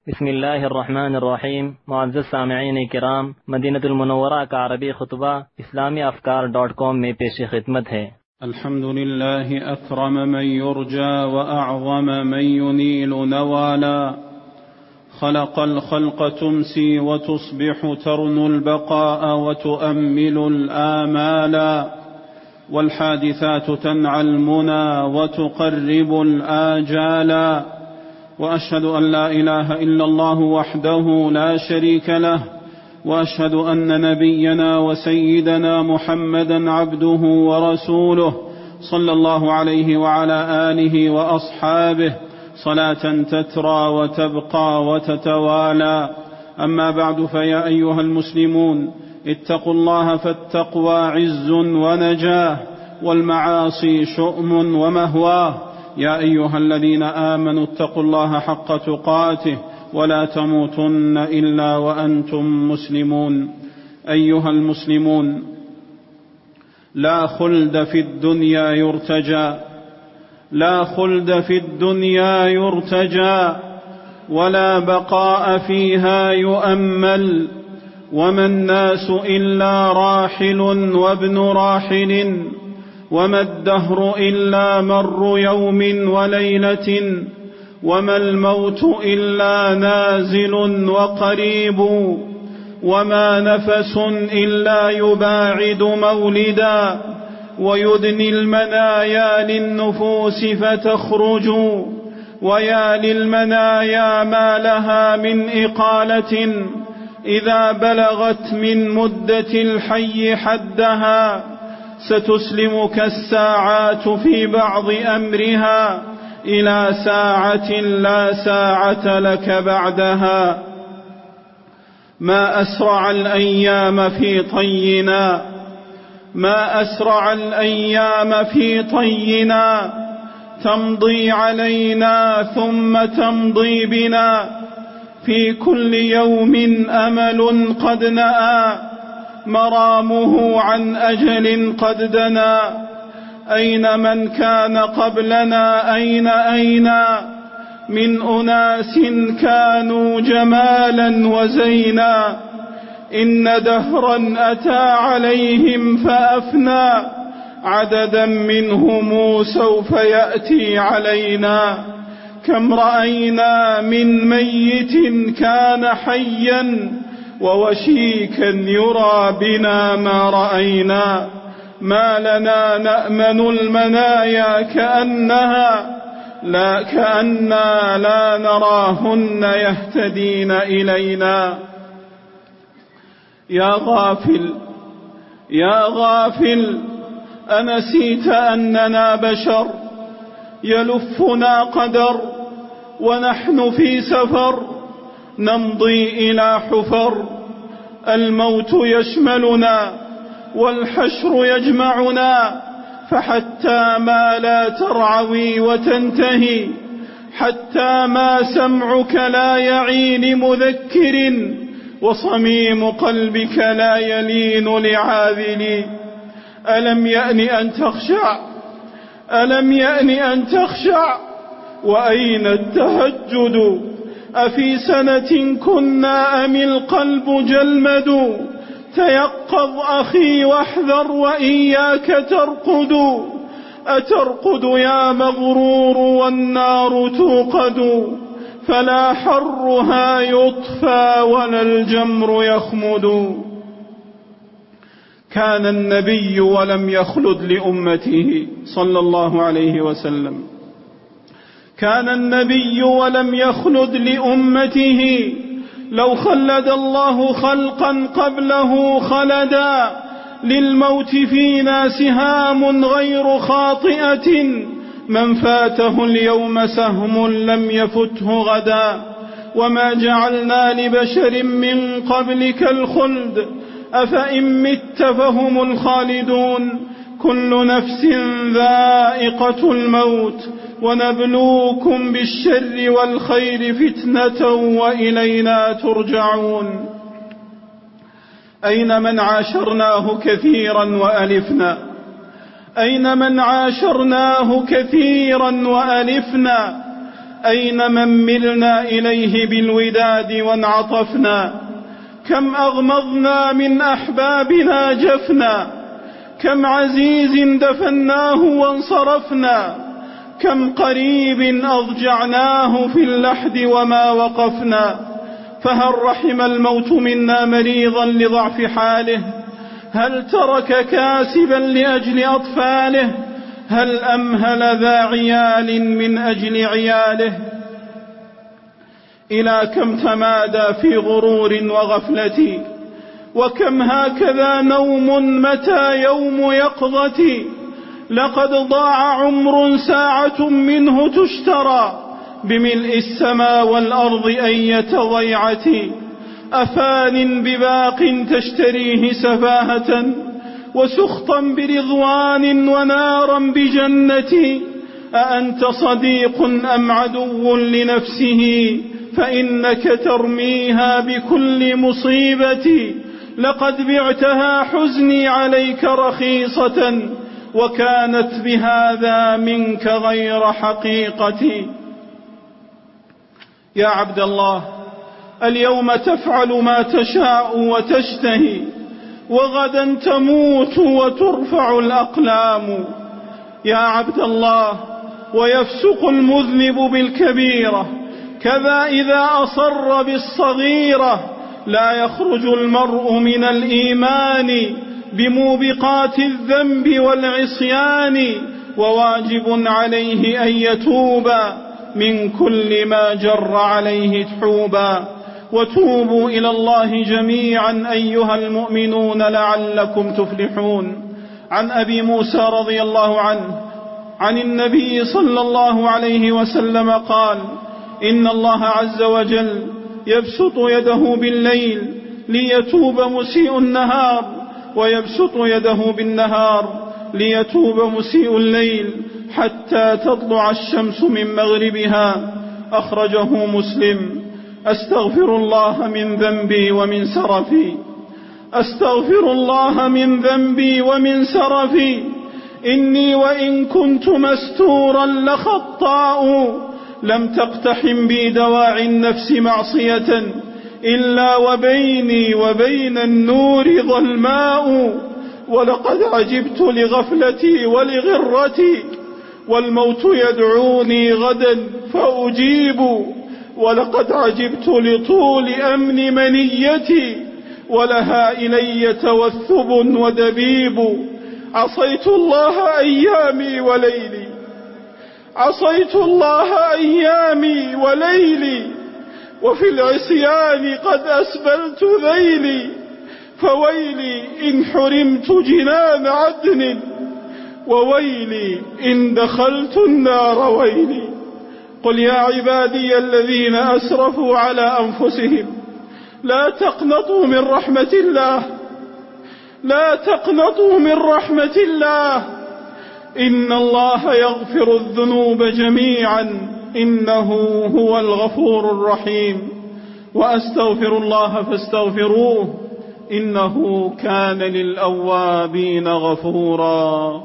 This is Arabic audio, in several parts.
بسم اللہ الرحمن الرحیم۔ معزز سامعین کرام، مدینہ المنورہ کا عربی خطبہ اسلامی افکار.com میں پیش خدمت ہے۔ الحمد لله أكرم من يرجى وأعظم من ينيل نوالا، خلق الخلق تمسي وتصبح ترنو البقاء وتؤمل الآمالا، والحادثات تنعى المنى وتقرب الآجالا، وأشهد أن لا إله إلا الله وحده لا شريك له، وأشهد أن نبينا وسيدنا محمدا عبده ورسوله صلى الله عليه وعلى آله وأصحابه صلاة تترى وتبقى وتتوالى. أما بعد، فيا أيها المسلمون، اتقوا الله، فالتقوى عز ونجاه، والمعاصي شؤم ومهواه. يا أيها الذين آمنوا اتقوا الله حق تقاته ولا تموتن إلا وأنتم مسلمون. أيها المسلمون، لا خلد في الدنيا يرتجى، لا خلد في الدنيا يرتجى، ولا بقاء فيها يؤمل، وما الناس إلا راحل وابن راحل، وما الدهر إلا مر يوم وليلة، وما الموت إلا نازل وقريب، وما نفس إلا يباعد مولدا، ويدني المنايا للنفوس فتخرج، ويا للمنايا ما لها من إقالة إذا بلغت من مدة الحي حدها، ستسلمك الساعات في بعض أمرها إلى ساعة لا ساعة لك بعدها. ما أسرع الأيام في طينا، ما أسرع الأيام في طينا، تمضي علينا ثم تمضي بنا، في كل يوم أمل قد نأى، مرامه عن أجل قد دنا. أين من كان قبلنا؟ أين من أناس كانوا جمالا وزينا، إن دهرا أتى عليهم فأفنى، عددا منهم سوف يأتي علينا. كم رأينا من ميت كان حيا، ووشيكا يرى بنا ما رأينا. ما لنا نأمن المنايا كأنها كأننا لا نراهن يهتدين إلينا. يا غافل، يا غافل، أنسيت أننا بشر، يلفنا قدر، ونحن في سفر، نمضي إلى حفر. الموت يشملنا والحشر يجمعنا، فحتى ما لا ترعوي وتنتهي، حتى ما سمعك لا يعي لمذكر، وصميم قلبك لا يلين لعاذل. ألم يأن أن تخشع؟ ألم يأن أن تخشع؟ وأين التهجد؟ أفي سنة كنا أم القلب جلمد؟ تيقظ أخي واحذر، وإياك ترقد. أترقد يا مغرور والنار توقد، فلا حرها يطفى ولا الجمر يخمد. كان النبي ولم يخلد لأمته صلى الله عليه وسلم، كان النبي ولم يخلد لأمته. لو خلد الله خلقا قبله خلدا، للموت فينا سهام غير خاطئة، من فاته اليوم سهم لم يفته غدا. وما جعلنا لبشر من قبلك الخلد، أفإن مت فهم الخالدون. كل نفس ذائقة الموت، ونبلوكم بالشر والخير فتنة وإلينا ترجعون. أين من عاشرناه كثيرا وألفنا، أين من عاشرناه كثيرا وألفنا، أين من ملنا إليه بالوداد وانعطفنا؟ كم أغمضنا من أحبابنا جفنا، كم عزيز دفناه وانصرفنا، كم قريب أضجعناه في اللحد وما وقفنا. فهل رحم الموت منا مريضا لضعف حاله؟ هل ترك كاسبا لأجل أطفاله؟ هل أمهل ذا عيال من أجل عياله؟ إلى كم تمادى في غرور وغفلة، وكم هكذا نوم متى يوم يقظة؟ لقد ضاع عمر ساعة منه تشترى بملء السماء والأرض أية ضيعة. أفان بباق تشتريه سفاهة، وسخطا برضوان ونارا بجنة. أأنت صديق أم عدو لنفسه؟ فإنك ترميها بكل مصيبة. لقد بعتها حزني عليك رخيصة، وكانت بهذا منك غير حقيقة. يا عبد الله، اليوم تفعل ما تشاء وتشتهي، وغدا تموت وترفع الأقلام. يا عبد الله، ويفسق المذنب بالكبيرة، كذا إذا أصر بالصغيرة. لا يخرج المرء من الإيمان بموبقات الذنب والعصيان، وواجب عليه أن يتوب من كل ما جر عليه تحوبا. وتوبوا إلى الله جميعا أيها المؤمنون لعلكم تفلحون. عن أبي موسى رضي الله عنه عن النبي صلى الله عليه وسلم قال: إن الله عز وجل يبسط يده بالليل ليتوب مسيء النهار، ويبسط يده بالنهار ليتوب مسيء الليل، حتى تطلع الشمس من مغربها. أخرجه مسلم. أستغفر الله من ذنبي ومن سرفي، أستغفر الله من ذنبي ومن سرفي. إني وإن كنت مستورا لخطاء، لم تقتحم بي دواعي النفس معصية، إلا وبيني وبين النور ظلماء. ولقد عجبت لغفلتي ولغرتي، والموت يدعوني غدا فأجيب. ولقد عجبت لطول أمن منيتي، ولها إلي توثب ودبيب. عصيت الله أيامي وليلي، عصيت الله أيامي وليلي، وفي العصيان قد أسبلت ذيلي. فويلي إن حرمت جنان عدن، وويلي إن دخلت النار ويلي. قل يا عبادي الذين أسرفوا على أنفسهم لا تقنطوا من رحمة الله، لا تقنطوا من رحمة الله، إن الله يغفر الذنوب جميعا، إنه هو الغفور الرحيم. وأستغفر الله فاستغفروه، إنه كان للأوابين غفورا.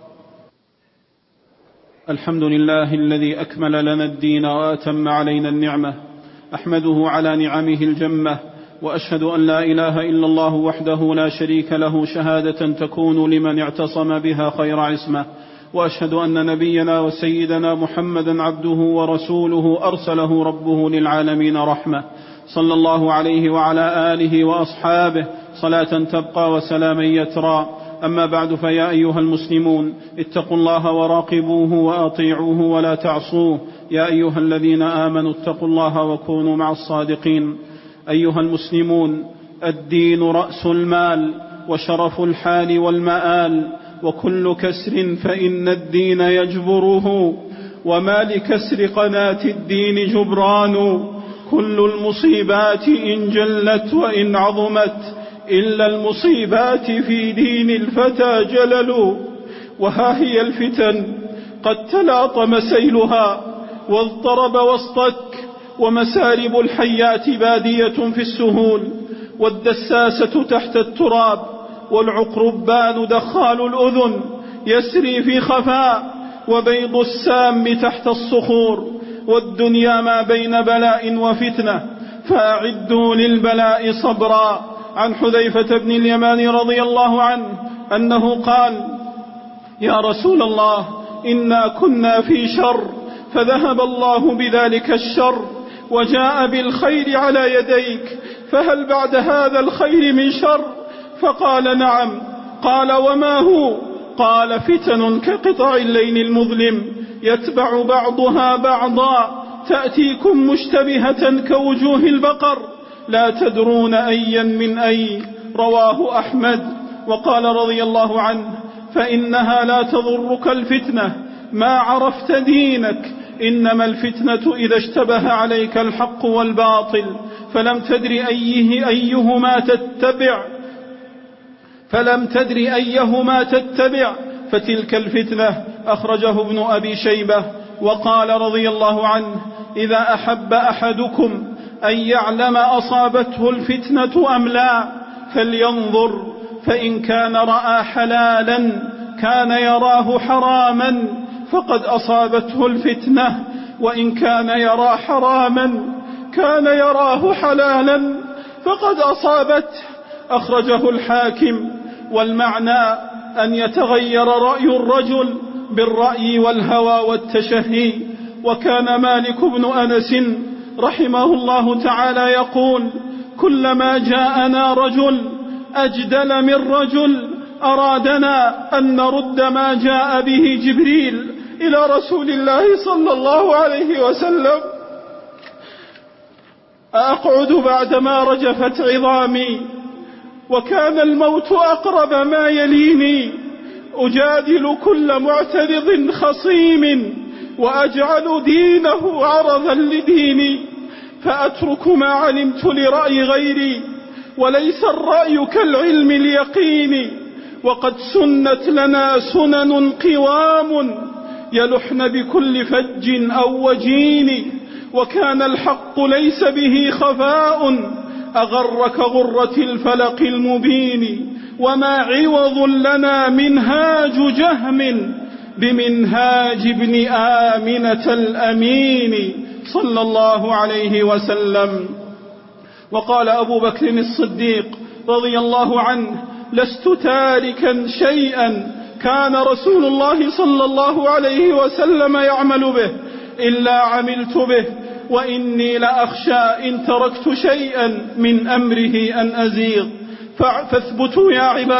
الحمد لله الذي أكمل لنا الدين وأتم علينا النعمة، أحمده على نعمه الجمة، وأشهد أن لا إله إلا الله وحده لا شريك له شهادة تكون لمن اعتصم بها خير عصمة. وأشهد أن نبينا وسيدنا محمدا عبده ورسوله أرسله ربه للعالمين رحمة، صلى الله عليه وعلى آله وأصحابه صلاة تبقى وسلاما يترى. أما بعد، فيا أيها المسلمون، اتقوا الله وراقبوه وأطيعوه ولا تعصوه. يا أيها الذين آمنوا اتقوا الله وكونوا مع الصادقين. أيها المسلمون، الدين رأس المال وشرف الحال والمآل، وكل كسر فإن الدين يجبره، وما لكسر قناة الدين جبران. كل المصيبات إن جلت وإن عظمت، إلا المصيبات في دين الفتى جلل. وها هي الفتن قد تلاطم سيلها واضطرب واصطك، ومسارب الحيات بادية في السهول، والدساسة تحت التراب، والعقربان دخال الأذن يسري في خفاء، وبيض السام تحت الصخور. والدنيا ما بين بلاء وفتنة، فأعدوا للبلاء صبرا. عن حذيفة بن اليمان رضي الله عنه أنه قال: يا رسول الله، إنا كنا في شر، فذهب الله بذلك الشر وجاء بالخير على يديك، فهل بعد هذا الخير من شر؟ فقال: نعم. قال: وما هو؟ قال: فتن كقطع الليل المظلم يتبع بعضها بعضا، تأتيكم مشتبهة كوجوه البقر، لا تدرون أيا من أي. رواه أحمد. وقال رضي الله عنه: فإنها لا تضرك الفتنة ما عرفت دينك، إنما الفتنة إذا اشتبه عليك الحق والباطل فلم تدر أيهما تتبع فتلك الفتنة. أخرجه ابن أبي شيبة. وقال رضي الله عنه: إذا أحب أحدكم أن يعلم أصابته الفتنة أم لا فلينظر، فإن كان رأى حلالا كان يراه حراما فقد أصابته الفتنة، وإن كان يرى حراما كان يراه حلالا فقد أصابته. أخرجه الحاكم. والمعنى أن يتغير رأي الرجل بالرأي والهوى والتشهي. وكان مالك بن أنس رحمه الله تعالى يقول: كلما جاءنا رجل أجدل من رجل أرادنا أن نرد ما جاء به جبريل إلى رسول الله صلى الله عليه وسلم، أقعد بعدما رجفت عظامي وكان الموت أقرب ما يليني، أجادل كل معترض خصيم وأجعل دينه عرضا لديني، فأترك ما علمت لرأي غيري، وليس الرأي كالعلم اليقين، وقد سنت لنا سنن قوام يلحن بكل فج أو وجين، وكان الحق ليس به خفاء أغر كغرة الفلق المبين، وما عوض لنا منهاج جهم بمنهاج ابن آمنة الأمين صلى الله عليه وسلم. وقال أبو بكر الصديق رضي الله عنه: لست تاركا شيئا كان رسول الله صلى الله عليه وسلم يعمل به إلا عملت به، وإني لأخشى إن تركت شيئا من أمره أن أزيغ. فاثبتوا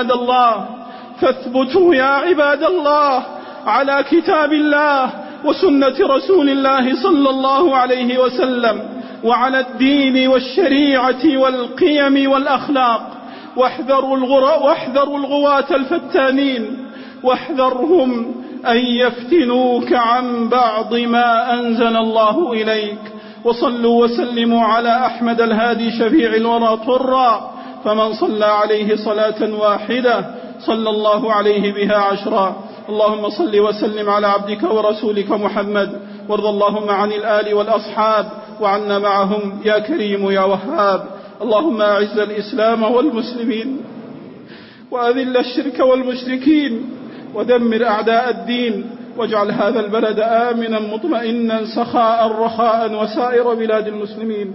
يا عباد الله على كتاب الله وسنة رسول الله صلى الله عليه وسلم، وعلى الدين والشريعة والقيم والأخلاق، واحذروا الغواة الفتانين، واحذرهم أن يفتنوك عن بعض ما أنزل الله إليك. وصلوا وسلموا على أحمد الهادي شفيع الورى طرا، فمن صلى عليه صلاة واحدة صلى الله عليه بها 10. اللهم صل وسلم على عبدك ورسولك محمد، وارض اللهم عن الآل والأصحاب وعنا معهم يا كريم يا وهاب. اللهم أعز الإسلام والمسلمين، وأذل الشرك والمشركين، ودمر أعداء الدين، واجعل هذا البلد آمنا مطمئنا سخاء رخاء وسائر بلاد المسلمين.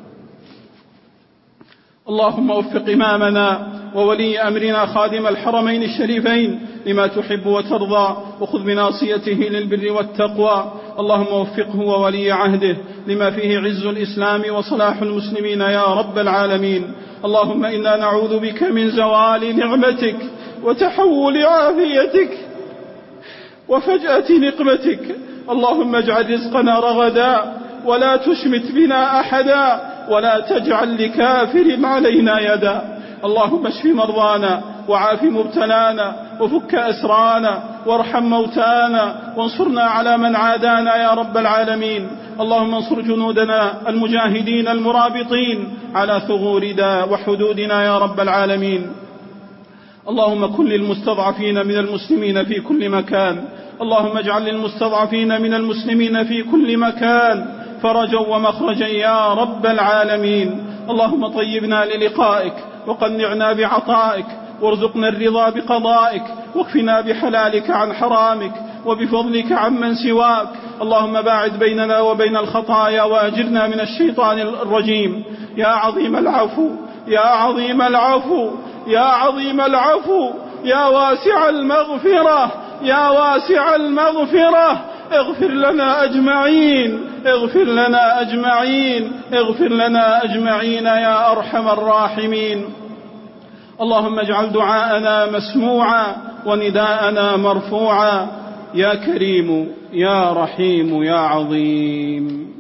اللهم وفق إمامنا وولي أمرنا خادم الحرمين الشريفين لما تحب وترضى، وخذ بناصيته للبر والتقوى. اللهم وفقه وولي عهده لما فيه عز الإسلام وصلاح المسلمين يا رب العالمين. اللهم إنا نعوذ بك من زوال نعمتك وتحول عافيتك وفجأة نقمتك. اللهم اجعل رزقنا رغدا ولا تشمت بنا أحدا، ولا تجعل لكافر علينا يدا. اللهم اشف مرضانا وعاف مبتلانا وفك أسرانا وارحم موتانا، وانصرنا على من عادانا يا رب العالمين. اللهم انصر جنودنا المجاهدين المرابطين على ثغور وحدودنا يا رب العالمين. اللهم كن للمستضعفين من المسلمين في كل مكان. اللهم اجعل للمستضعفين من المسلمين في كل مكان فرجا ومخرجا يا رب العالمين. اللهم طيبنا للقائك وقنعنا بعطائك، وارزقنا الرضا بقضائك، واكفنا بحلالك عن حرامك، وبفضلك عمن سواك. اللهم باعد بيننا وبين الخطايا، وأجرنا من الشيطان الرجيم. يا عظيم العفو، يا عظيم العفو، يا عظيم العفو، يا واسع المغفرة، يا واسع المغفرة، اغفر لنا أجمعين، اغفر لنا أجمعين، اغفر لنا أجمعين يا أرحم الراحمين. اللهم اجعل دعاءنا مسموعا ونداءنا مرفوعا، يا كريم يا رحيم يا عظيم.